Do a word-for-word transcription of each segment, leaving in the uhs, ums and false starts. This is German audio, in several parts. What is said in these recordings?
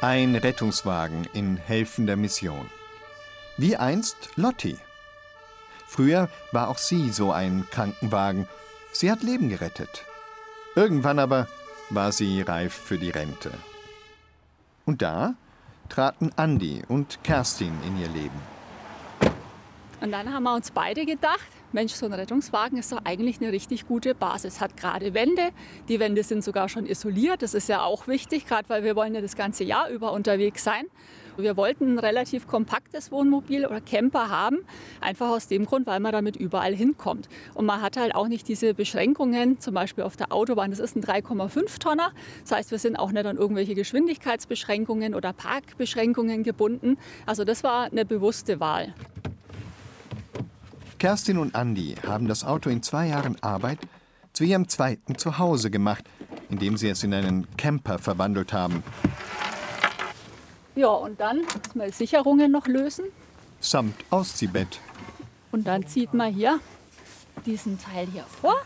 Ein Rettungswagen in helfender Mission. Wie einst Lotti. Früher war auch sie so ein Krankenwagen. Sie hat Leben gerettet. Irgendwann aber war sie reif für die Rente. Und da traten Andi und Kerstin in ihr Leben. Und dann haben wir uns beide gedacht, Mensch, so ein Rettungswagen ist doch eigentlich eine richtig gute Basis. Hat gerade Wände, die Wände sind sogar schon isoliert. Das ist ja auch wichtig, gerade weil wir wollen ja das ganze Jahr über unterwegs sein. Wir wollten ein relativ kompaktes Wohnmobil oder Camper haben, einfach aus dem Grund, weil man damit überall hinkommt. Und man hat halt auch nicht diese Beschränkungen, zum Beispiel auf der Autobahn, das ist ein drei Komma fünf Tonner. Das heißt, wir sind auch nicht an irgendwelche Geschwindigkeitsbeschränkungen oder Parkbeschränkungen gebunden. Also das war eine bewusste Wahl. Kerstin und Andi haben das Auto in zwei Jahren Arbeit zu ihrem zweiten Zuhause gemacht, indem sie es in einen Camper verwandelt haben. Ja, und dann müssen wir die Sicherungen noch lösen. Samt Ausziehbett. Und dann zieht man hier diesen Teil hier vor.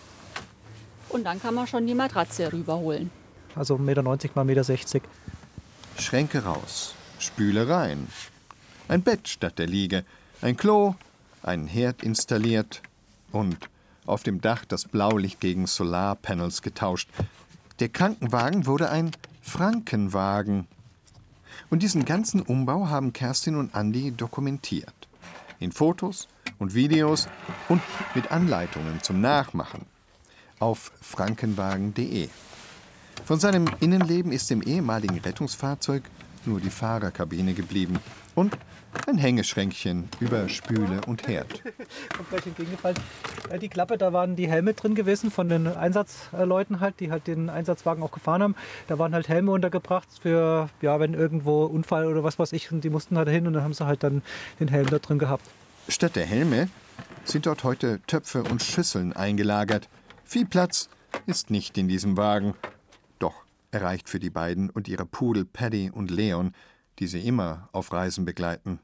Und dann kann man schon die Matratze rüberholen. Also eins Komma neunzig mal eins Komma sechzig Meter. Schränke raus, Spüle rein. Ein Bett statt der Liege, ein Klo, einen Herd installiert und auf dem Dach das Blaulicht gegen Solarpanels getauscht. Der Krankenwagen wurde ein Frankenwagen. Und diesen ganzen Umbau haben Kerstin und Andi dokumentiert. In Fotos und Videos und mit Anleitungen zum Nachmachen. Auf frankenwagen punkt de. Von seinem Innenleben ist im ehemaligen Rettungsfahrzeug nur die Fahrerkabine geblieben. Und ein Hängeschränkchen über Spüle und Herd. Kommt gleich entgegengefallen. Die Klappe, da waren die Helme drin gewesen von den Einsatzleuten halt, die halt den Einsatzwagen auch gefahren haben. Da waren halt Helme untergebracht für, ja, wenn irgendwo Unfall oder was weiß ich, und die mussten halt hin und dann haben sie halt dann den Helm da drin gehabt. Statt der Helme sind dort heute Töpfe und Schüsseln eingelagert. Viel Platz ist nicht in diesem Wagen. Doch er reicht für die beiden und ihre Pudel Paddy und Leon, die sie immer auf Reisen begleiten.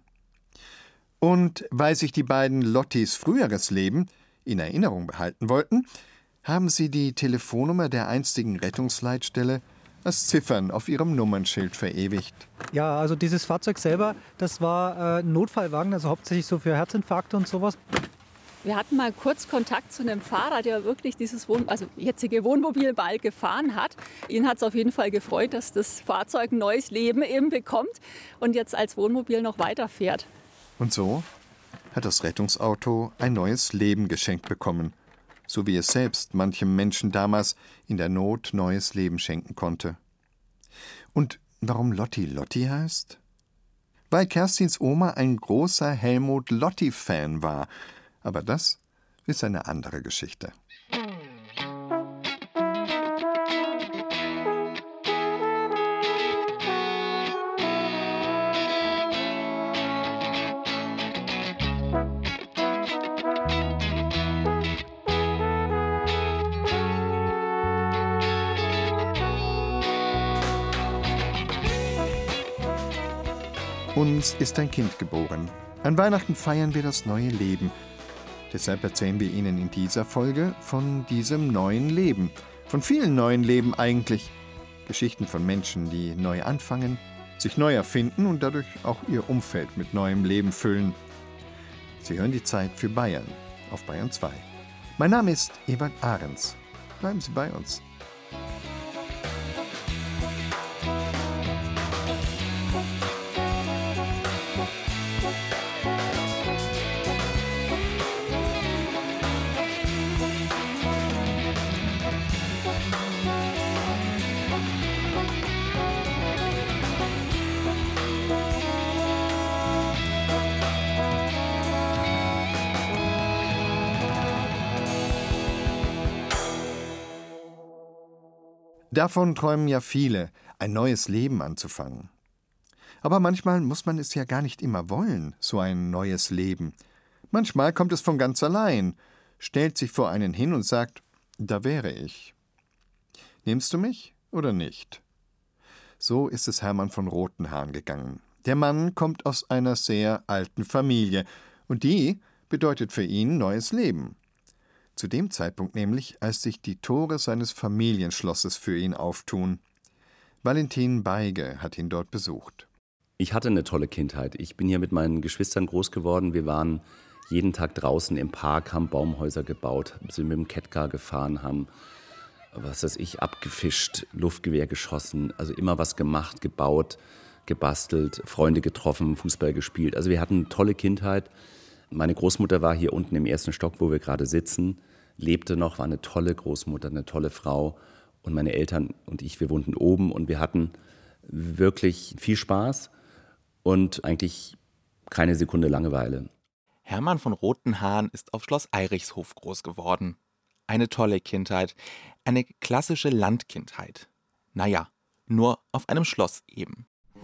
Und weil sich die beiden Lottis früheres Leben in Erinnerung behalten wollten, haben sie die Telefonnummer der einstigen Rettungsleitstelle als Ziffern auf ihrem Nummernschild verewigt. Ja, also dieses Fahrzeug selber, das war äh, ein Notfallwagen, also hauptsächlich so für Herzinfarkte und sowas. Wir hatten mal kurz Kontakt zu einem Fahrer, der wirklich dieses Wohn also jetzige Wohnmobil bald gefahren hat. Ihn hat es auf jeden Fall gefreut, dass das Fahrzeug ein neues Leben eben bekommt und jetzt als Wohnmobil noch weiterfährt. Und so hat das Rettungsauto ein neues Leben geschenkt bekommen, so wie es selbst manchem Menschen damals in der Not neues Leben schenken konnte. Und warum Lotti Lotti heißt? Weil Kerstins Oma ein großer Helmut Lotti-Fan war. Aber das ist eine andere Geschichte. Uns ist ein Kind geboren. An Weihnachten feiern wir das neue Leben. Deshalb erzählen wir Ihnen in dieser Folge von diesem neuen Leben. Von vielen neuen Leben eigentlich. Geschichten von Menschen, die neu anfangen, sich neu erfinden und dadurch auch ihr Umfeld mit neuem Leben füllen. Sie hören die Zeit für Bayern auf Bayern zwei. Mein Name ist Ewald Ahrens. Bleiben Sie bei uns. Davon träumen ja viele, ein neues Leben anzufangen. Aber manchmal muss man es ja gar nicht immer wollen, so ein neues Leben. Manchmal kommt es von ganz allein, stellt sich vor einen hin und sagt, da wäre ich. Nimmst du mich oder nicht? So ist es Hermann von Rotenhahn gegangen. Der Mann kommt aus einer sehr alten Familie und die bedeutet für ihn neues Leben. Zu dem Zeitpunkt nämlich, als sich die Tore seines Familienschlosses für ihn auftun. Valentin Beige hat ihn dort besucht. Ich hatte eine tolle Kindheit. Ich bin hier mit meinen Geschwistern groß geworden. Wir waren jeden Tag draußen im Park, haben Baumhäuser gebaut, sind mit dem Kettcar gefahren, haben, was weiß ich, abgefischt, Luftgewehr geschossen, also immer was gemacht, gebaut, gebastelt, Freunde getroffen, Fußball gespielt. Also wir hatten eine tolle Kindheit. Meine Großmutter war hier unten im ersten Stock, wo wir gerade sitzen, lebte noch, war eine tolle Großmutter, eine tolle Frau. Und meine Eltern und ich, wir wohnten oben und wir hatten wirklich viel Spaß und eigentlich keine Sekunde Langeweile. Hermann von Rotenhahn ist auf Schloss Eirichshof groß geworden. Eine tolle Kindheit, eine klassische Landkindheit. Naja, nur auf einem Schloss eben.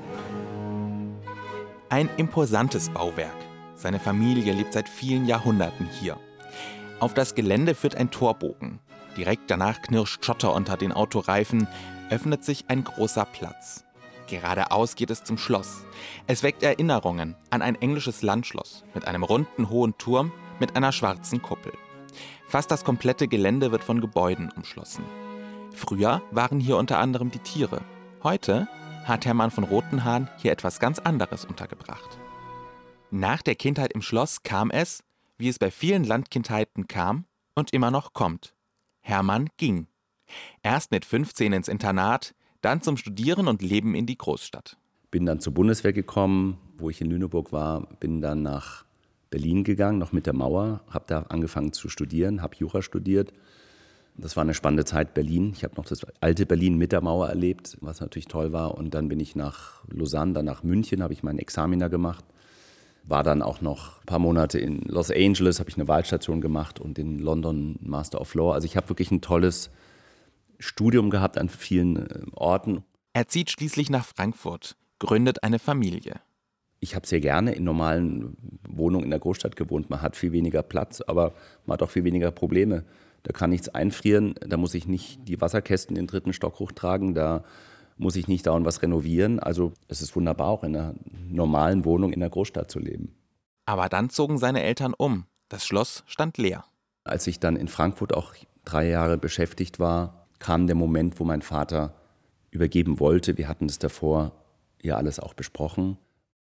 Ein imposantes Bauwerk. Seine Familie lebt seit vielen Jahrhunderten hier. Auf das Gelände führt ein Torbogen. Direkt danach knirscht Schotter unter den Autoreifen, öffnet sich ein großer Platz. Geradeaus geht es zum Schloss. Es weckt Erinnerungen an ein englisches Landschloss mit einem runden, hohen Turm mit einer schwarzen Kuppel. Fast das komplette Gelände wird von Gebäuden umschlossen. Früher waren hier unter anderem die Tiere. Heute hat Hermann von Rotenhahn hier etwas ganz anderes untergebracht. Nach der Kindheit im Schloss kam es, wie es bei vielen Landkindheiten kam und immer noch kommt. Hermann ging. Erst mit fünfzehn ins Internat, dann zum Studieren und Leben in die Großstadt. Bin dann zur Bundeswehr gekommen, wo ich in Lüneburg war, bin dann nach Berlin gegangen, noch mit der Mauer, habe da angefangen zu studieren, habe Jura studiert. Das war eine spannende Zeit, Berlin. Ich habe noch das alte Berlin mit der Mauer erlebt, was natürlich toll war. Und dann bin ich nach Lausanne, dann nach München, habe ich meinen Examiner gemacht. War dann auch noch ein paar Monate in Los Angeles, habe ich eine Wahlstation gemacht und in London Master of Law. Also ich habe wirklich ein tolles Studium gehabt an vielen Orten. Er zieht schließlich nach Frankfurt, gründet eine Familie. Ich habe sehr gerne in normalen Wohnungen in der Großstadt gewohnt. Man hat viel weniger Platz, aber man hat auch viel weniger Probleme. Da kann nichts einfrieren, da muss ich nicht die Wasserkästen in den dritten Stock hochtragen, da muss ich nicht dauernd was renovieren. Also es ist wunderbar, auch in einer normalen Wohnung in der Großstadt zu leben. Aber dann zogen seine Eltern um. Das Schloss stand leer. Als ich dann in Frankfurt auch drei Jahre beschäftigt war, kam der Moment, wo mein Vater übergeben wollte. Wir hatten es davor ja alles auch besprochen.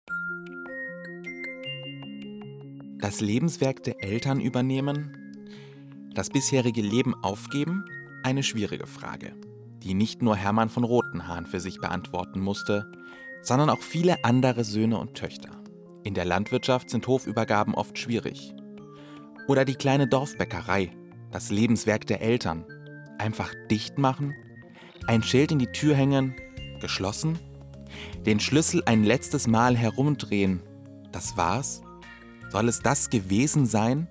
Das Lebenswerk der Eltern übernehmen? Das bisherige Leben aufgeben? Eine schwierige Frage, die nicht nur Hermann von Rotenhahn für sich beantworten musste, sondern auch viele andere Söhne und Töchter. In der Landwirtschaft sind Hofübergaben oft schwierig. Oder die kleine Dorfbäckerei, das Lebenswerk der Eltern. Einfach dicht machen? Ein Schild in die Tür hängen? Geschlossen? Den Schlüssel ein letztes Mal herumdrehen? Das war's? Soll es das gewesen sein?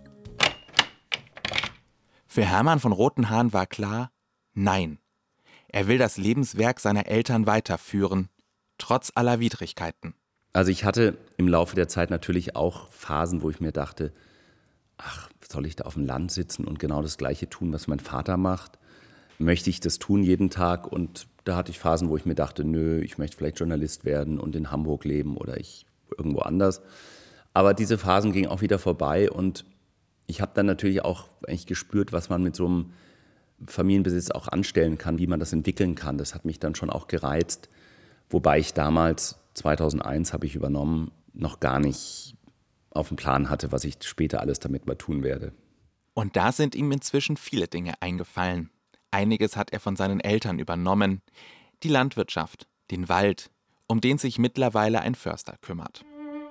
Für Hermann von Rotenhahn war klar, nein. Er will das Lebenswerk seiner Eltern weiterführen, trotz aller Widrigkeiten. Also ich hatte im Laufe der Zeit natürlich auch Phasen, wo ich mir dachte, ach, soll ich da auf dem Land sitzen und genau das Gleiche tun, was mein Vater macht? Möchte ich das tun jeden Tag? Und da hatte ich Phasen, wo ich mir dachte, nö, ich möchte vielleicht Journalist werden und in Hamburg leben oder ich irgendwo anders. Aber diese Phasen gingen auch wieder vorbei und ich habe dann natürlich auch eigentlich gespürt, was man mit so einem Familienbesitz auch anstellen kann, wie man das entwickeln kann. Das hat mich dann schon auch gereizt, wobei ich damals, zweitausendeins habe ich übernommen, noch gar nicht auf dem Plan hatte, was ich später alles damit mal tun werde. Und da sind ihm inzwischen viele Dinge eingefallen. Einiges hat er von seinen Eltern übernommen. Die Landwirtschaft, den Wald, um den sich mittlerweile ein Förster kümmert.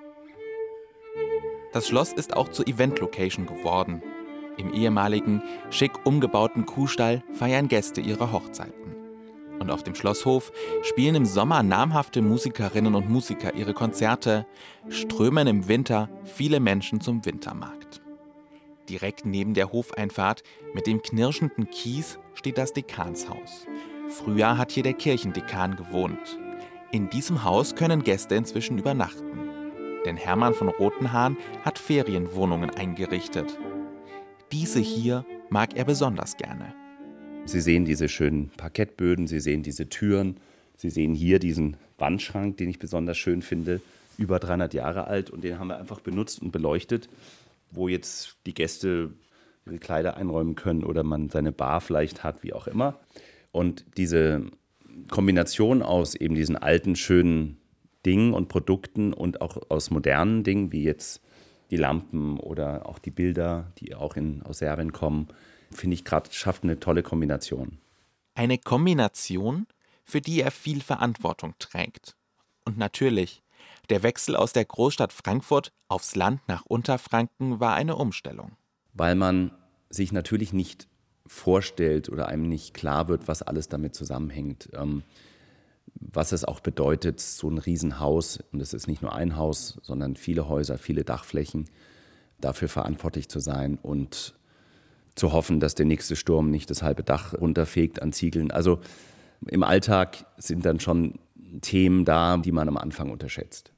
Das Schloss ist auch zur Event-Location geworden. Im ehemaligen, schick umgebauten Kuhstall feiern Gäste ihre Hochzeiten. Und auf dem Schlosshof spielen im Sommer namhafte Musikerinnen und Musiker ihre Konzerte, strömen im Winter viele Menschen zum Wintermarkt. Direkt neben der Hofeinfahrt mit dem knirschenden Kies steht das Dekanshaus. Früher hat hier der Kirchendekan gewohnt. In diesem Haus können Gäste inzwischen übernachten. Denn Hermann von Rotenhahn hat Ferienwohnungen eingerichtet. Diese hier mag er besonders gerne. Sie sehen diese schönen Parkettböden, Sie sehen diese Türen, Sie sehen hier diesen Wandschrank, den ich besonders schön finde, über dreihundert Jahre alt. Und den haben wir einfach benutzt und beleuchtet, wo jetzt die Gäste ihre Kleider einräumen können oder man seine Bar vielleicht hat, wie auch immer. Und diese Kombination aus eben diesen alten, schönen Dingen und Produkten und auch aus modernen Dingen, wie jetzt die Lampen oder auch die Bilder, die auch in, aus Serbien kommen, finde ich gerade, schafft eine tolle Kombination. Eine Kombination, für die er viel Verantwortung trägt. Und natürlich, der Wechsel aus der Großstadt Frankfurt aufs Land nach Unterfranken war eine Umstellung. Weil man sich natürlich nicht vorstellt oder einem nicht klar wird, was alles damit zusammenhängt. Ähm, was es auch bedeutet, so ein Riesenhaus, und es ist nicht nur ein Haus, sondern viele Häuser, viele Dachflächen, dafür verantwortlich zu sein und zu hoffen, dass der nächste Sturm nicht das halbe Dach runterfegt an Ziegeln. Also im Alltag sind dann schon Themen da, die man am Anfang unterschätzt.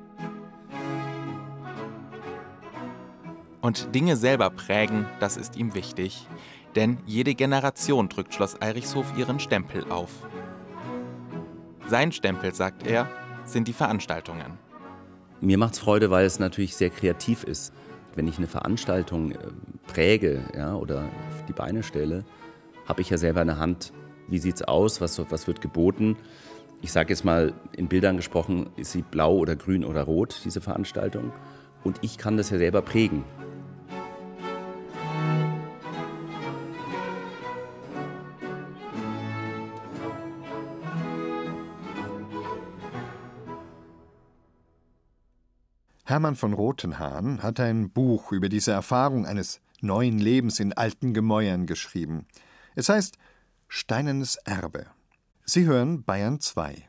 Und Dinge selber prägen, das ist ihm wichtig. Denn jede Generation drückt Schloss Eirichshof ihren Stempel auf. Sein Stempel, sagt er, sind die Veranstaltungen. Mir macht's Freude, weil es natürlich sehr kreativ ist. Wenn ich eine Veranstaltung präge, ja, oder auf die Beine stelle, habe ich ja selber in der Hand, wie sieht's aus, was, was wird geboten. Ich sage jetzt mal in Bildern gesprochen, ist sie blau oder grün oder rot, diese Veranstaltung. Und ich kann das ja selber prägen. Hermann von Rotenhahn hat ein Buch über diese Erfahrung eines neuen Lebens in alten Gemäuern geschrieben. Es heißt Steinernes Erbe. Sie hören Bayern zwei.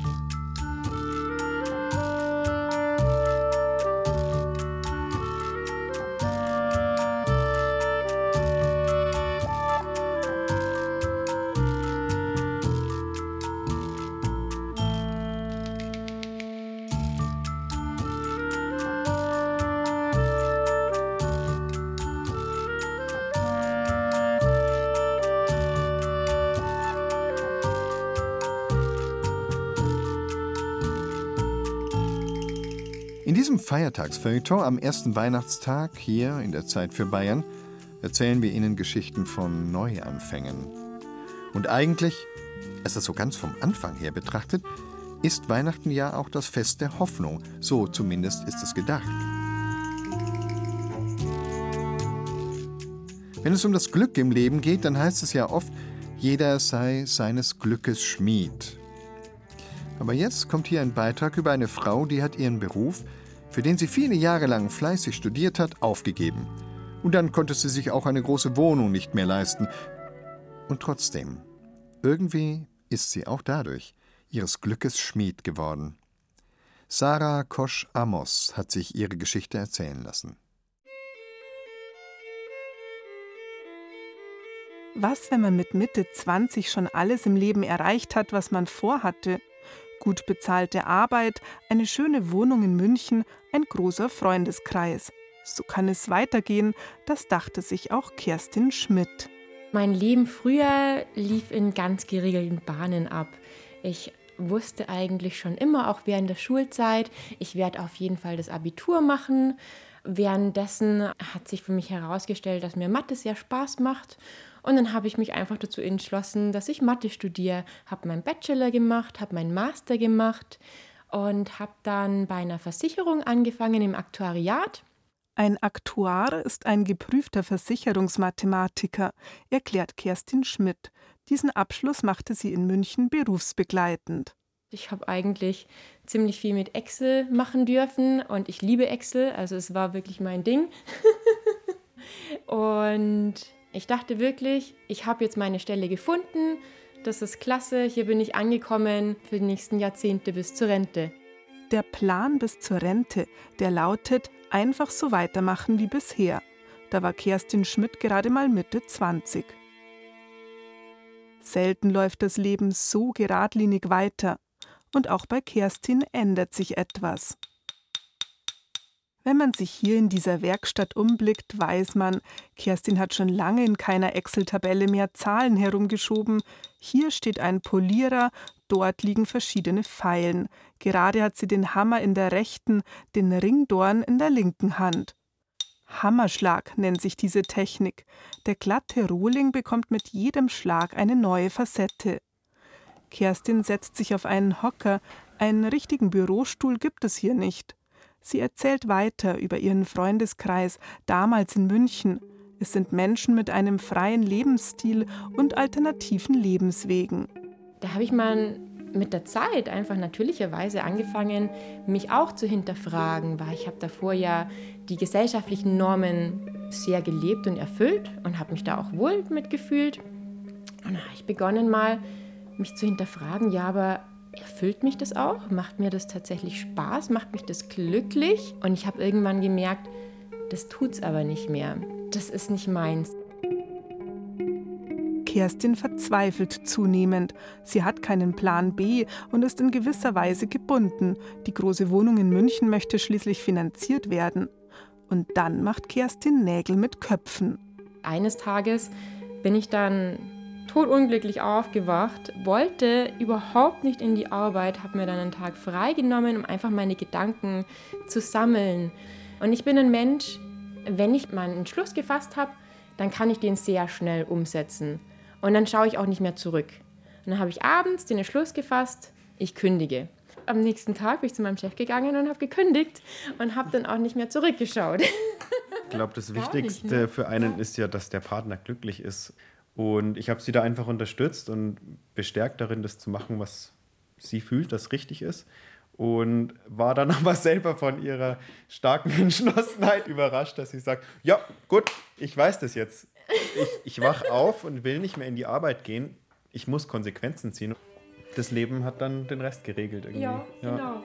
In diesem Feiertagsfeuilleton am ersten Weihnachtstag hier in der Zeit für Bayern erzählen wir Ihnen Geschichten von Neuanfängen. Und eigentlich, als das so ganz vom Anfang her betrachtet, ist Weihnachten ja auch das Fest der Hoffnung. So zumindest ist es gedacht. Wenn es um das Glück im Leben geht, dann heißt es ja oft, jeder sei seines Glückes Schmied. Aber jetzt kommt hier ein Beitrag über eine Frau, die hat ihren Beruf, für den sie viele Jahre lang fleißig studiert hat, aufgegeben. Und dann konnte sie sich auch eine große Wohnung nicht mehr leisten. Und trotzdem, irgendwie ist sie auch dadurch ihres Glückes Schmied geworden. Sarah Kosch-Amos hat sich ihre Geschichte erzählen lassen. Was, wenn man mit Mitte zwanzig schon alles im Leben erreicht hat, was man vorhatte? Gut bezahlte Arbeit, eine schöne Wohnung in München, ein großer Freundeskreis. So kann es weitergehen, das dachte sich auch Kerstin Schmidt. Mein Leben früher lief in ganz geregelten Bahnen ab. Ich wusste eigentlich schon immer, auch während der Schulzeit, ich werde auf jeden Fall das Abitur machen. Währenddessen hat sich für mich herausgestellt, dass mir Mathe sehr Spaß macht. Und dann habe ich mich einfach dazu entschlossen, dass ich Mathe studiere. Habe meinen Bachelor gemacht, habe meinen Master gemacht und habe dann bei einer Versicherung angefangen im Aktuariat. Ein Aktuar ist ein geprüfter Versicherungsmathematiker, erklärt Kerstin Schmidt. Diesen Abschluss machte sie in München berufsbegleitend. Ich habe eigentlich ziemlich viel mit Excel machen dürfen und ich liebe Excel, also es war wirklich mein Ding. Und ich dachte wirklich, ich habe jetzt meine Stelle gefunden, das ist klasse, hier bin ich angekommen für die nächsten Jahrzehnte bis zur Rente. Der Plan bis zur Rente, der lautet, einfach so weitermachen wie bisher. Da war Kerstin Schmidt gerade mal Mitte zwanzig. Selten läuft das Leben so geradlinig weiter. Und auch bei Kerstin ändert sich etwas. Wenn man sich hier in dieser Werkstatt umblickt, weiß man, Kerstin hat schon lange in keiner Excel-Tabelle mehr Zahlen herumgeschoben. Hier steht ein Polierer, dort liegen verschiedene Feilen. Gerade hat sie den Hammer in der rechten, den Ringdorn in der linken Hand. Hammerschlag nennt sich diese Technik. Der glatte Rohling bekommt mit jedem Schlag eine neue Facette. Kerstin setzt sich auf einen Hocker. Einen richtigen Bürostuhl gibt es hier nicht. Sie erzählt weiter über ihren Freundeskreis, damals in München. Es sind Menschen mit einem freien Lebensstil und alternativen Lebenswegen. Da habe ich mal mit der Zeit einfach natürlicherweise angefangen, mich auch zu hinterfragen, weil ich habe davor ja die gesellschaftlichen Normen sehr gelebt und erfüllt und habe mich da auch wohl mitgefühlt. Und da habe ich begonnen mal, mich zu hinterfragen, ja, aber erfüllt mich das auch? Macht mir das tatsächlich Spaß? Macht mich das glücklich? Und ich habe irgendwann gemerkt, das tut's aber nicht mehr. Das ist nicht meins. Kerstin verzweifelt zunehmend. Sie hat keinen Plan B und ist in gewisser Weise gebunden. Die große Wohnung in München möchte schließlich finanziert werden. Und dann macht Kerstin Nägel mit Köpfen. Eines Tages bin ich dann todunglücklich aufgewacht, wollte überhaupt nicht in die Arbeit, habe mir dann einen Tag freigenommen, um einfach meine Gedanken zu sammeln. Und ich bin ein Mensch, wenn ich mal einen Entschluss gefasst habe, dann kann ich den sehr schnell umsetzen. Und dann schaue ich auch nicht mehr zurück. Und dann habe ich abends den Entschluss gefasst, ich kündige. Am nächsten Tag bin ich zu meinem Chef gegangen und habe gekündigt und habe dann auch nicht mehr zurückgeschaut. Ich glaube, das Wichtigste nicht, ne? für einen ist ja, dass der Partner glücklich ist. Und ich habe sie da einfach unterstützt und bestärkt darin, das zu machen, was sie fühlt, das richtig ist. Und war dann aber selber von ihrer starken Entschlossenheit überrascht, dass sie sagt, ja, gut, ich weiß das jetzt. Ich, ich wach auf und will nicht mehr in die Arbeit gehen. Ich muss Konsequenzen ziehen. Das Leben hat dann den Rest geregelt irgendwie. Ja, ja. genau.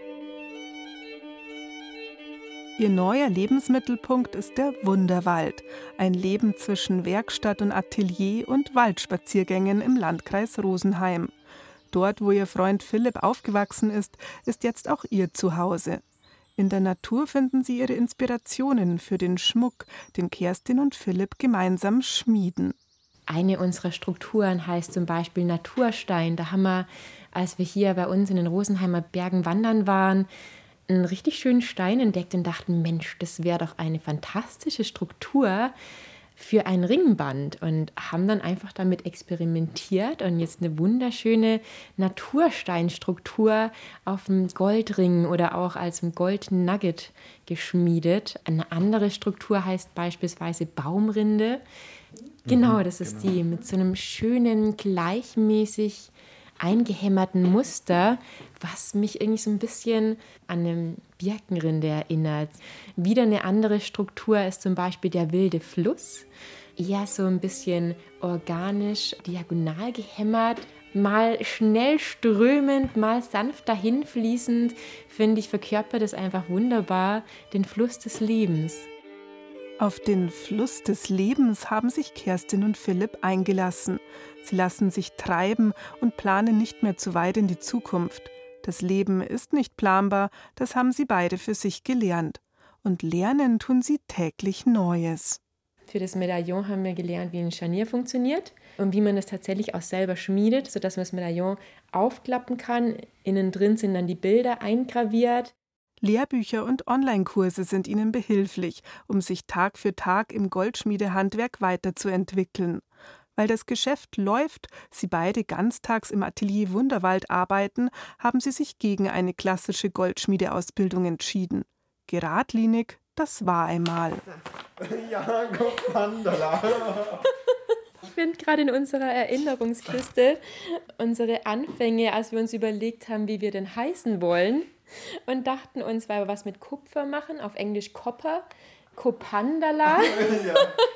Ihr neuer Lebensmittelpunkt ist der Wunderwald, ein Leben zwischen Werkstatt und Atelier und Waldspaziergängen im Landkreis Rosenheim. Dort, wo ihr Freund Philipp aufgewachsen ist, ist jetzt auch ihr Zuhause. In der Natur finden sie ihre Inspirationen für den Schmuck, den Kerstin und Philipp gemeinsam schmieden. Eine unserer Strukturen heißt zum Beispiel Naturstein. Da haben wir, als wir hier bei uns in den Rosenheimer Bergen wandern waren, einen richtig schönen Stein entdeckt und dachten, Mensch, das wäre doch eine fantastische Struktur für ein Ringband, und haben dann einfach damit experimentiert und jetzt eine wunderschöne Natursteinstruktur auf dem Goldring oder auch als ein Goldnugget geschmiedet. Eine andere Struktur heißt beispielsweise Baumrinde. Genau, das ist die mit so einem schönen, gleichmäßig eingehämmerten Muster, was mich irgendwie so ein bisschen an eine Birkenrinde erinnert. Wieder eine andere Struktur ist zum Beispiel der wilde Fluss. Eher so ein bisschen organisch, diagonal gehämmert, mal schnell strömend, mal sanft dahinfließend. Finde ich, verkörpert das einfach wunderbar, den Fluss des Lebens. Auf den Fluss des Lebens haben sich Kerstin und Philipp eingelassen. Sie lassen sich treiben und planen nicht mehr zu weit in die Zukunft. Das Leben ist nicht planbar, das haben sie beide für sich gelernt. Und lernen tun sie täglich Neues. Für das Medaillon haben wir gelernt, wie ein Scharnier funktioniert und wie man es tatsächlich auch selber schmiedet, sodass man das Medaillon aufklappen kann. Innen drin sind dann die Bilder eingraviert. Lehrbücher und Online-Kurse sind ihnen behilflich, um sich Tag für Tag im Goldschmiedehandwerk weiterzuentwickeln. Weil das Geschäft läuft, sie beide ganztags im Atelier Wunderwald arbeiten, haben sie sich gegen eine klassische Goldschmiedeausbildung entschieden. Geradlinig, das war einmal. Ja, guck, Mandala. Ich finde gerade in unserer Erinnerungskiste unsere Anfänge, als wir uns überlegt haben, wie wir denn heißen wollen, und dachten uns, weil wir was mit Kupfer machen, auf Englisch Copper, Kopandala. Ja.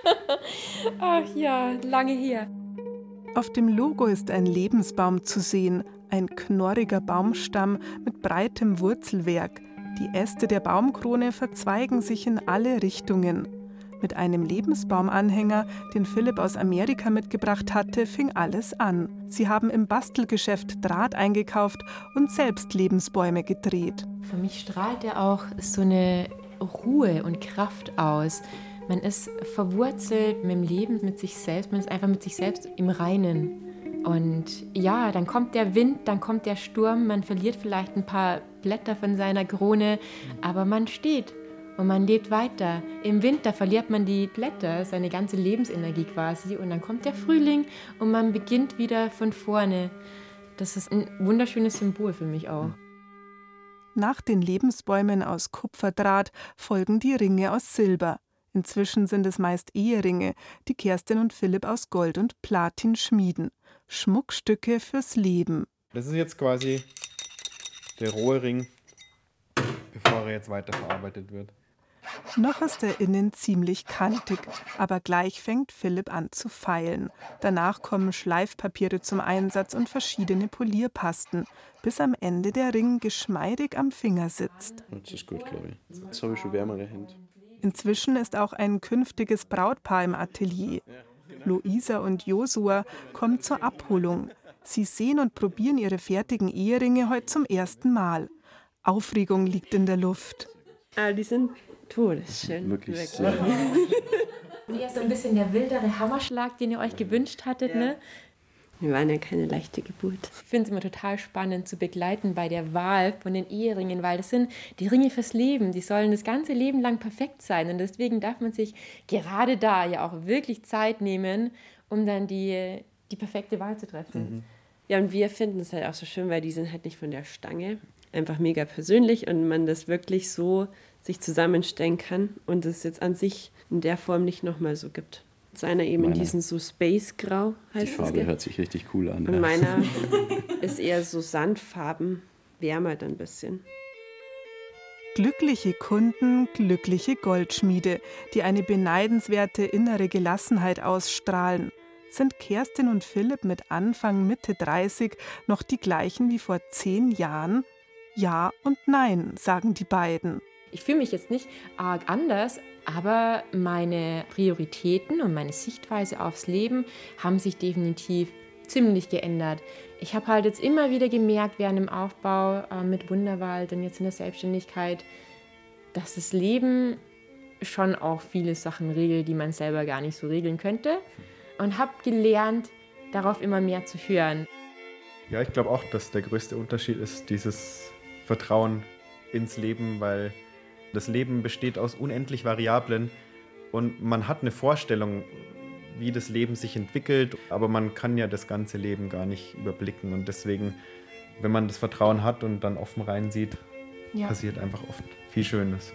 Ach ja, lange her. Auf dem Logo ist ein Lebensbaum zu sehen, ein knorriger Baumstamm mit breitem Wurzelwerk. Die Äste der Baumkrone verzweigen sich in alle Richtungen. Mit einem Lebensbaumanhänger, den Philipp aus Amerika mitgebracht hatte, fing alles an. Sie haben im Bastelgeschäft Draht eingekauft und selbst Lebensbäume gedreht. Für mich strahlt er auch so eine Ruhe und Kraft aus. Man ist verwurzelt mit dem Leben, mit sich selbst, man ist einfach mit sich selbst im Reinen. Und ja, dann kommt der Wind, dann kommt der Sturm, man verliert vielleicht ein paar Blätter von seiner Krone, aber man steht. Und man lebt weiter. Im Winter verliert man die Blätter, seine ganze Lebensenergie quasi. Und dann kommt der Frühling und man beginnt wieder von vorne. Das ist ein wunderschönes Symbol für mich auch. Nach den Lebensbäumen aus Kupferdraht folgen die Ringe aus Silber. Inzwischen sind es meist Eheringe, die Kerstin und Philipp aus Gold und Platin schmieden. Schmuckstücke fürs Leben. Das ist jetzt quasi der rohe Ring, bevor er jetzt weiterverarbeitet wird. Noch ist er innen ziemlich kantig, aber gleich fängt Philipp an zu feilen. Danach kommen Schleifpapiere zum Einsatz und verschiedene Polierpasten, bis am Ende der Ring geschmeidig am Finger sitzt. Das ist gut, glaube ich. Jetzt habe ich schon wärmere Hände. Inzwischen ist auch ein künftiges Brautpaar im Atelier. Luisa und Josua kommen zur Abholung. Sie sehen und probieren ihre fertigen Eheringe heute zum ersten Mal. Aufregung liegt in der Luft. Ah, die sind todesschön. Wirklich, Wirklich. sehr. Ja, so ein bisschen der wildere Hammerschlag, den ihr euch gewünscht hattet, Ja. ne? Wir waren ja keine leichte Geburt. Ich finde es immer total spannend zu begleiten bei der Wahl von den Eheringen, weil das sind die Ringe fürs Leben. Die sollen das ganze Leben lang perfekt sein. Und deswegen darf man sich gerade da ja auch wirklich Zeit nehmen, um dann die, die perfekte Wahl zu treffen. Mhm. Ja, und wir finden es halt auch so schön, weil die sind halt nicht von der Stange. Einfach mega persönlich und man das wirklich so sich zusammenstellen kann und es jetzt an sich in der Form nicht nochmal so gibt. Seiner eben Meine, in diesem so Space-Grau heißt die es. Farbe gell? hört sich richtig cool an. Und Ja. meiner ist eher so Sandfarben, wärmer dann ein bisschen. Glückliche Kunden, glückliche Goldschmiede, die eine beneidenswerte innere Gelassenheit ausstrahlen. Sind Kerstin und Philipp mit Anfang, Mitte dreißig noch die gleichen wie vor zehn Jahren? Ja und nein, sagen die beiden. Ich fühle mich jetzt nicht arg anders, aber meine Prioritäten und meine Sichtweise aufs Leben haben sich definitiv ziemlich geändert. Ich habe halt jetzt immer wieder gemerkt, während dem Aufbau äh, mit Wunderwald und jetzt in der Selbstständigkeit, dass das Leben schon auch viele Sachen regelt, die man selber gar nicht so regeln könnte. Und habe gelernt, darauf immer mehr zu hören. Ja, ich glaube auch, dass der größte Unterschied ist dieses Vertrauen ins Leben, weil das Leben besteht aus unendlich Variablen und man hat eine Vorstellung, wie das Leben sich entwickelt, aber man kann ja das ganze Leben gar nicht überblicken und deswegen, wenn man das Vertrauen hat und dann offen reinsieht, Ja. passiert einfach oft viel Schönes.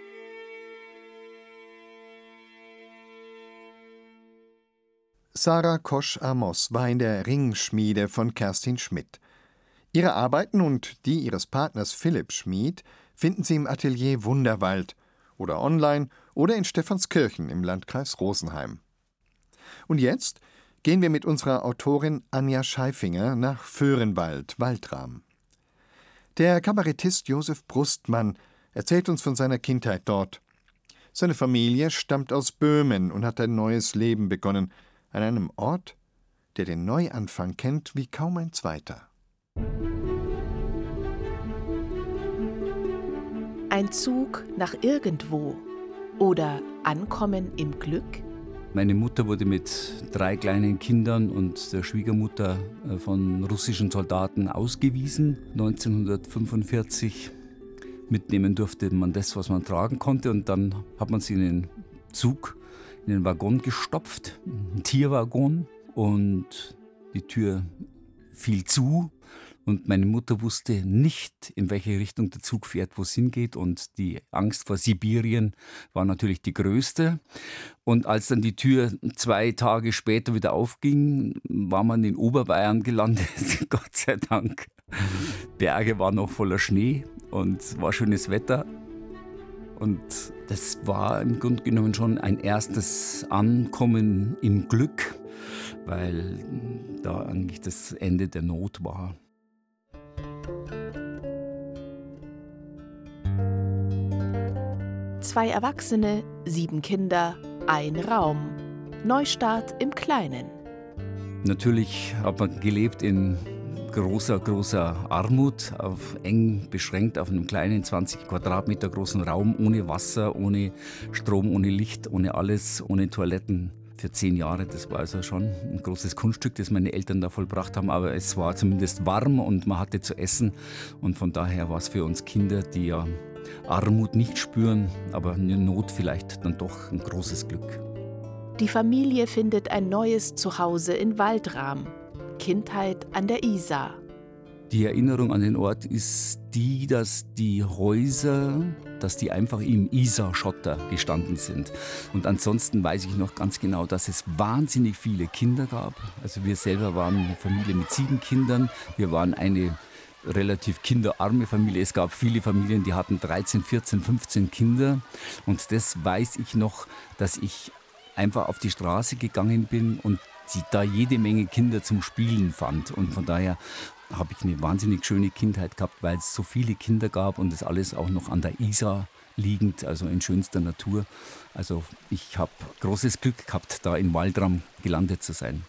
Sarah Kosch-Amos war in der Ringschmiede von Kerstin Schmidt. Ihre Arbeiten und die ihres Partners Philipp Schmid finden Sie im Atelier Wunderwald oder online oder in Stephanskirchen im Landkreis Rosenheim. Und jetzt gehen wir mit unserer Autorin Anja Scheifinger nach Vöhrenwald, Waldram. Der Kabarettist Josef Brustmann erzählt uns von seiner Kindheit dort. Seine Familie stammt aus Böhmen und hat ein neues Leben begonnen, an einem Ort, der den Neuanfang kennt wie kaum ein zweiter. Ein Zug nach irgendwo oder Ankommen im Glück? Meine Mutter wurde mit drei kleinen Kindern und der Schwiegermutter von russischen Soldaten ausgewiesen, neunzehnhundertfünfundvierzig. Mitnehmen durfte man das, was man tragen konnte, und dann hat man sie in den Zug, in den Waggon gestopft, einen Tierwaggon, und die Tür fiel zu. Und meine Mutter wusste nicht, in welche Richtung der Zug fährt, wo es hingeht. Und die Angst vor Sibirien war natürlich die größte. Und als dann die Tür zwei Tage später wieder aufging, war man in Oberbayern gelandet, Gott sei Dank. Berge waren noch voller Schnee und es war schönes Wetter. Und das war im Grunde genommen schon ein erstes Ankommen im Glück, weil da eigentlich das Ende der Not war. Zwei Erwachsene, sieben Kinder, ein Raum. Neustart im Kleinen. Natürlich hat man gelebt in großer, großer Armut, auf, eng beschränkt auf einem kleinen zwanzig Quadratmeter großen Raum, ohne Wasser, ohne Strom, ohne Licht, ohne alles, ohne Toiletten. Für zehn Jahre, das war also schon ein großes Kunststück, das meine Eltern da vollbracht haben, aber es war zumindest warm und man hatte zu essen, und von daher war es für uns Kinder, die ja Armut nicht spüren, aber eine Not vielleicht dann doch ein großes Glück. Die Familie findet ein neues Zuhause in Waldram. Kindheit an der Isar. Die Erinnerung an den Ort ist die, dass die Häuser, dass die einfach im Isar-Schotter gestanden sind. Und ansonsten weiß ich noch ganz genau, dass es wahnsinnig viele Kinder gab. Also wir selber waren eine Familie mit sieben Kindern. Wir waren eine relativ kinderarme Familie. Es gab viele Familien, die hatten dreizehn, vierzehn, fünfzehn Kinder. Und das weiß ich noch, dass ich einfach auf die Straße gegangen bin und da jede Menge Kinder zum Spielen fand. Und von daher habe ich eine wahnsinnig schöne Kindheit gehabt, weil es so viele Kinder gab und das alles auch noch an der Isar liegend, also in schönster Natur. Also ich habe großes Glück gehabt, da in Waldram gelandet zu sein.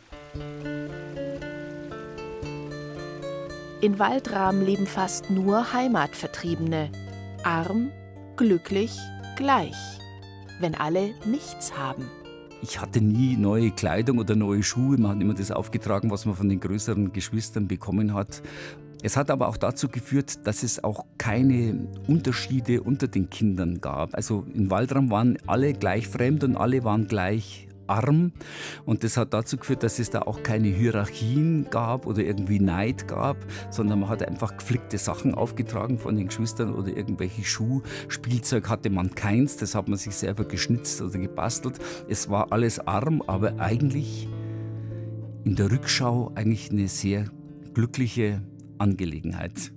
In Waldram leben fast nur Heimatvertriebene. Arm, glücklich, gleich. Wenn alle nichts haben. Ich hatte nie neue Kleidung oder neue Schuhe. Man hat immer das aufgetragen, was man von den größeren Geschwistern bekommen hat. Es hat aber auch dazu geführt, dass es auch keine Unterschiede unter den Kindern gab. Also in Waldram waren alle gleich fremd und alle waren gleich arm. Und das hat dazu geführt, dass es da auch keine Hierarchien gab oder irgendwie Neid gab, sondern man hat einfach geflickte Sachen aufgetragen von den Geschwistern oder irgendwelche Schuhe. Spielzeug hatte man keins, das hat man sich selber geschnitzt oder gebastelt. Es war alles arm, aber eigentlich in der Rückschau eigentlich eine sehr glückliche Angelegenheit.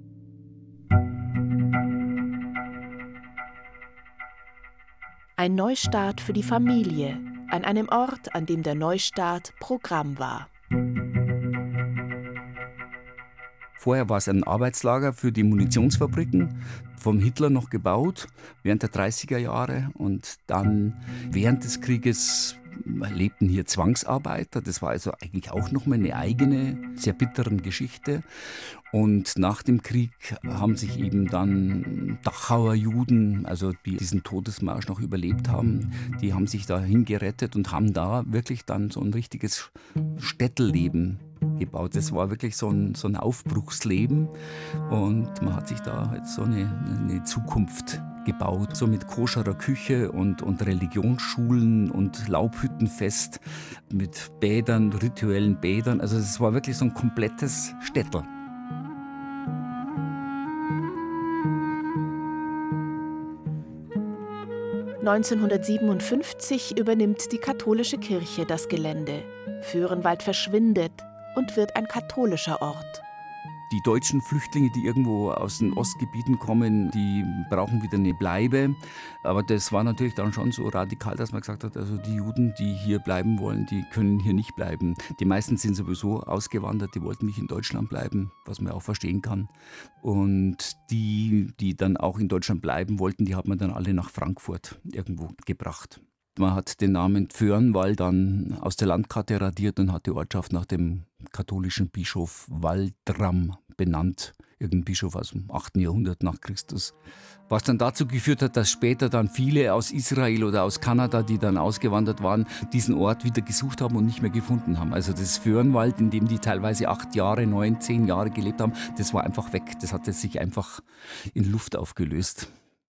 Ein Neustart für die Familie. An einem Ort, an dem der Neustart Programm war. Vorher war es ein Arbeitslager für die Munitionsfabriken, vom Hitler noch gebaut, während der dreißiger Jahre. Und dann während des Krieges lebten hier Zwangsarbeiter. Das war also eigentlich auch nochmal eine eigene, sehr bittere Geschichte. Und nach dem Krieg haben sich eben dann Dachauer Juden, also die diesen Todesmarsch noch überlebt haben, die haben sich dahin gerettet und haben da wirklich dann so ein richtiges Städtelleben gebaut. Das war wirklich so ein, so ein Aufbruchsleben und man hat sich da halt so eine, eine Zukunft gebaut, so mit koscherer Küche und, und Religionsschulen und Laubhüttenfest mit Bädern, rituellen Bädern. Also es war wirklich so ein komplettes Städtel. neunzehnhundertsiebenundfünfzig übernimmt die katholische Kirche das Gelände. Föhrenwald verschwindet und wird ein katholischer Ort. Die deutschen Flüchtlinge, die irgendwo aus den Ostgebieten kommen, die brauchen wieder eine Bleibe. Aber das war natürlich dann schon so radikal, dass man gesagt hat, also die Juden, die hier bleiben wollen, die können hier nicht bleiben. Die meisten sind sowieso ausgewandert, die wollten nicht in Deutschland bleiben, was man auch verstehen kann. Und die, die dann auch in Deutschland bleiben wollten, die hat man dann alle nach Frankfurt irgendwo gebracht. Man hat den Namen Föhrenwald dann aus der Landkarte radiert und hat die Ortschaft nach dem katholischen Bischof Waldram benannt. Irgendein Bischof aus dem achten Jahrhundert nach Christus. Was dann dazu geführt hat, dass später dann viele aus Israel oder aus Kanada, die dann ausgewandert waren, diesen Ort wieder gesucht haben und nicht mehr gefunden haben. Also das Föhrenwald, in dem die teilweise acht Jahre, neun, zehn Jahre gelebt haben, das war einfach weg. Das hatte sich einfach in Luft aufgelöst.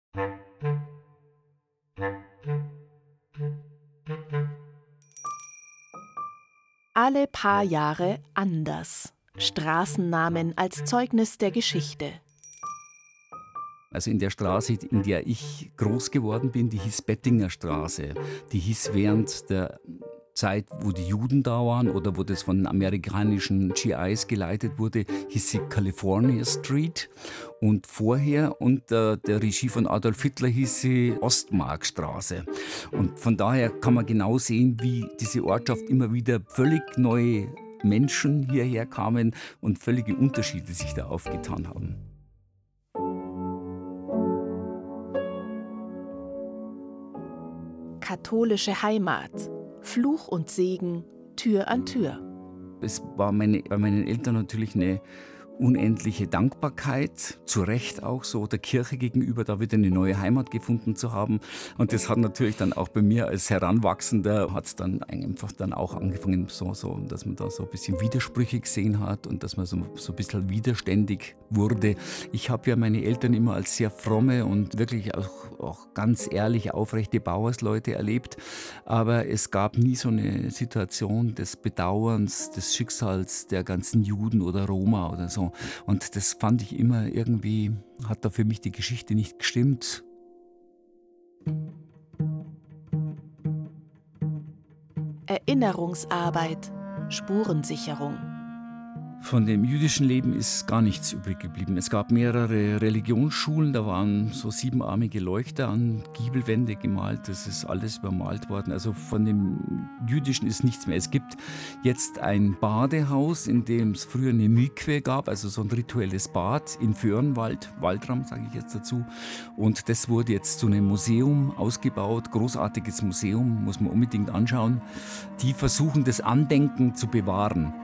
Alle paar Jahre anders. Straßennamen als Zeugnis der Geschichte. Also in der Straße, in der ich groß geworden bin, die hieß Bettinger Straße. Die hieß während der Zeit, wo die Juden da waren oder wo das von amerikanischen G Is geleitet wurde, hieß sie California Street. Und vorher unter der Regie von Adolf Hitler hieß sie Ostmarkstraße. Und von daher kann man genau sehen, wie diese Ortschaft immer wieder völlig neue Menschen hierher kamen und völlige Unterschiede sich da aufgetan haben. Katholische Heimat. Fluch und Segen, Tür an Tür. Es war meine, bei meinen Eltern natürlich eine unendliche Dankbarkeit, zu Recht auch so der Kirche gegenüber, da wieder eine neue Heimat gefunden zu haben. Und das hat natürlich dann auch bei mir als Heranwachsender, hat es dann einfach dann auch angefangen, so, so, dass man da so ein bisschen Widersprüche gesehen hat und dass man so, so ein bisschen widerständig wurde. Ich habe ja meine Eltern immer als sehr fromme und wirklich auch auch ganz ehrliche, aufrechte Bauersleute erlebt. Aber es gab nie so eine Situation des Bedauerns, des Schicksals der ganzen Juden oder Roma oder so. Und das fand ich immer irgendwie, hat da für mich die Geschichte nicht gestimmt. Erinnerungsarbeit, Spurensicherung. Von dem jüdischen Leben ist gar nichts übrig geblieben. Es gab mehrere Religionsschulen, da waren so siebenarmige Leuchter an Giebelwände gemalt. Das ist alles übermalt worden. Also von dem Jüdischen ist nichts mehr. Es gibt jetzt ein Badehaus, in dem es früher eine Mikwe gab, also so ein rituelles Bad in Föhrenwald, Waldramm sage ich jetzt dazu. Und das wurde jetzt zu einem Museum ausgebaut, großartiges Museum, muss man unbedingt anschauen. Die versuchen, das Andenken zu bewahren.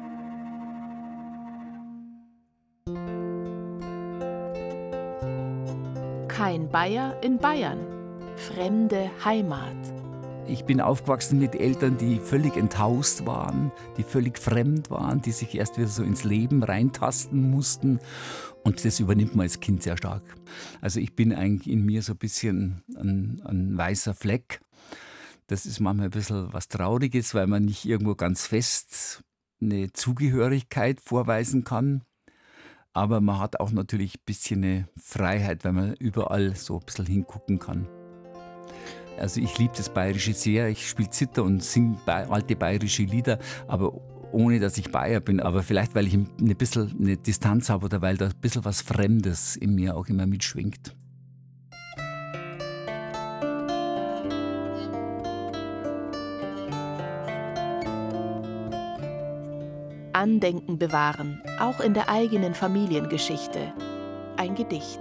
Kein Bayer in Bayern. Fremde Heimat. Ich bin aufgewachsen mit Eltern, die völlig enthaust waren, die völlig fremd waren, die sich erst wieder so ins Leben reintasten mussten. Und das übernimmt man als Kind sehr stark. Also ich bin eigentlich in mir so ein bisschen ein, ein weißer Fleck. Das ist manchmal ein bisschen was Trauriges, weil man nicht irgendwo ganz fest eine Zugehörigkeit vorweisen kann. Aber man hat auch natürlich ein bisschen eine Freiheit, weil man überall so ein bisschen hingucken kann. Also ich liebe das Bayerische sehr. Ich spiele Zither und singe alte bayerische Lieder, aber ohne, dass ich Bayer bin. Aber vielleicht, weil ich ein bisschen eine Distanz habe oder weil da ein bisschen was Fremdes in mir auch immer mitschwingt. Andenken bewahren, auch in der eigenen Familiengeschichte. Ein Gedicht.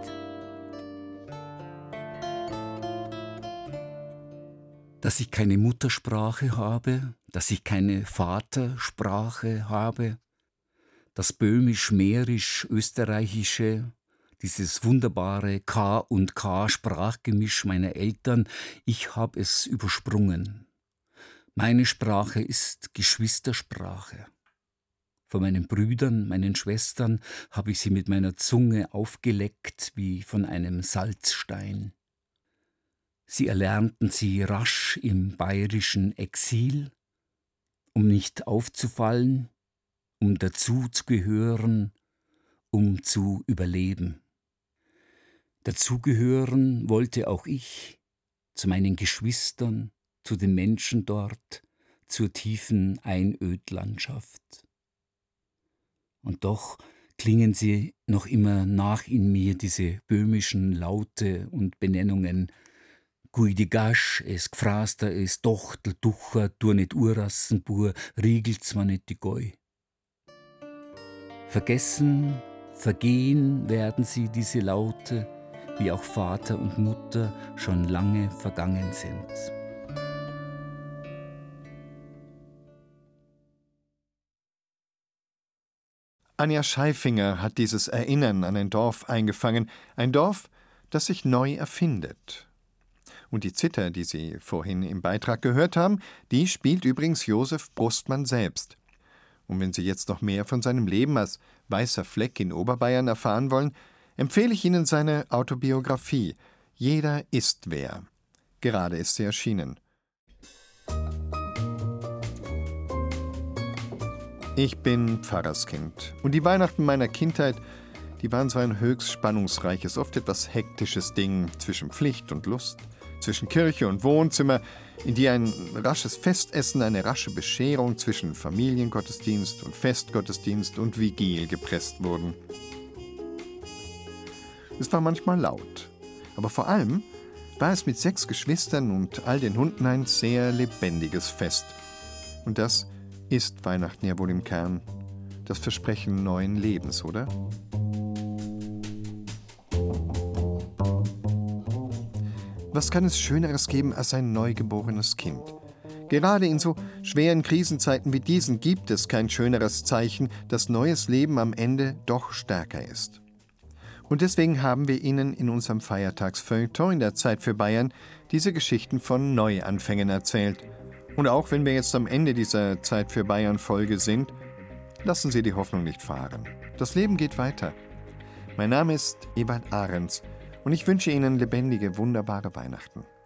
Dass ich keine Muttersprache habe, dass ich keine Vatersprache habe, das böhmisch-mährisch-österreichische, dieses wunderbare K- und K-Sprachgemisch meiner Eltern, ich habe es übersprungen. Meine Sprache ist Geschwistersprache. Von meinen Brüdern, meinen Schwestern habe ich sie mit meiner Zunge aufgeleckt wie von einem Salzstein. Sie erlernten sie rasch im bayerischen Exil, um nicht aufzufallen, um dazuzugehören, um zu überleben. Dazugehören wollte auch ich zu meinen Geschwistern, zu den Menschen dort, zur tiefen Einödlandschaft. Und doch klingen sie noch immer nach in mir, diese böhmischen Laute und Benennungen. Guidigasch, es Gfraster, es Tochtel, Ducher, du nicht Urassenbur, riegelt's ma nicht die Goi. Vergessen, vergehen werden sie, diese Laute, wie auch Vater und Mutter schon lange vergangen sind. Anja Scheifinger hat dieses Erinnern an ein Dorf eingefangen, ein Dorf, das sich neu erfindet. Und die Zither, die Sie vorhin im Beitrag gehört haben, die spielt übrigens Josef Brustmann selbst. Und wenn Sie jetzt noch mehr von seinem Leben als weißer Fleck in Oberbayern erfahren wollen, empfehle ich Ihnen seine Autobiografie »Jeder ist wer«. Gerade ist sie erschienen. Ich bin Pfarrerskind und die Weihnachten meiner Kindheit, die waren so ein höchst spannungsreiches, oft etwas hektisches Ding zwischen Pflicht und Lust, zwischen Kirche und Wohnzimmer, in die ein rasches Festessen, eine rasche Bescherung zwischen Familiengottesdienst und Festgottesdienst und Vigil gepresst wurden. Es war manchmal laut, aber vor allem war es mit sechs Geschwistern und all den Hunden ein sehr lebendiges Fest. Und das ist Weihnachten ja wohl im Kern das Versprechen neuen Lebens, oder? Was kann es Schöneres geben als ein neugeborenes Kind? Gerade in so schweren Krisenzeiten wie diesen gibt es kein schöneres Zeichen, dass neues Leben am Ende doch stärker ist. Und deswegen haben wir Ihnen in unserem Feiertagsfeuilleton in der Zeit für Bayern diese Geschichten von Neuanfängen erzählt. Und auch wenn wir jetzt am Ende dieser Zeit für Bayern-Folge sind, lassen Sie die Hoffnung nicht fahren. Das Leben geht weiter. Mein Name ist Ebert Ahrens Und ich wünsche Ihnen lebendige, wunderbare Weihnachten.